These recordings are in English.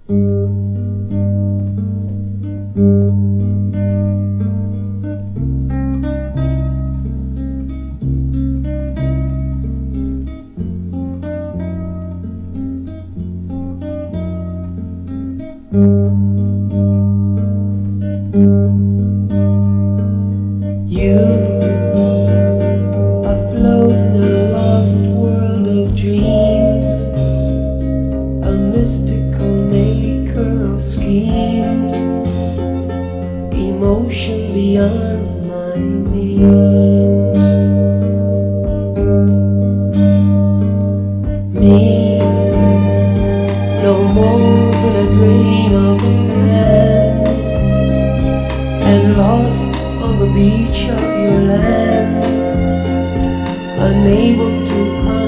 You afloat in a lost world of dreams, a mystical maker of schemes, emotion beyond my means. Me, no more than a grain of sand, and lost on the beach of your land, unable to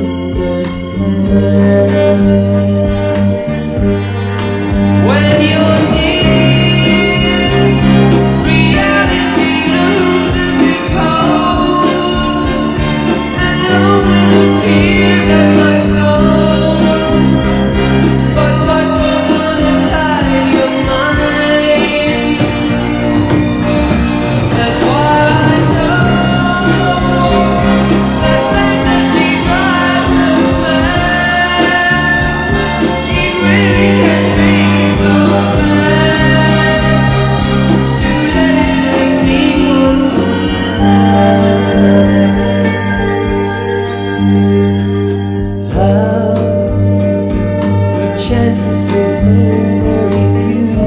understand. When you're near, reality loses its hold, and loneliness tears at my soul. But what goes on inside your mind? And while I know that fantasy drives us mad, it really can be so bad to let it take me one more time. Love, your chances seem so very few.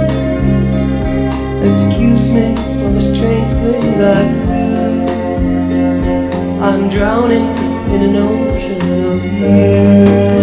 Excuse me for the strange things I do. I'm drowning in an ocean of you.